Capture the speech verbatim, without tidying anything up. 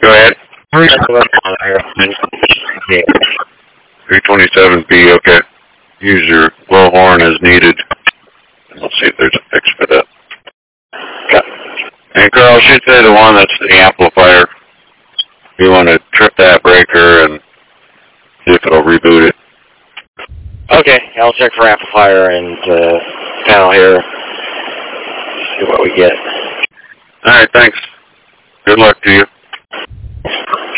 Go ahead. three three twenty-seven B, okay. Use your blowhorn as needed. Let's see if there's a fix for that. Okay. And Carl, should say the one that's the amplifier. You want to trip that breaker and see if it'll reboot it. Okay, I'll check for amplifier and uh, panel here. See what we get. All right, thanks. Good luck to you.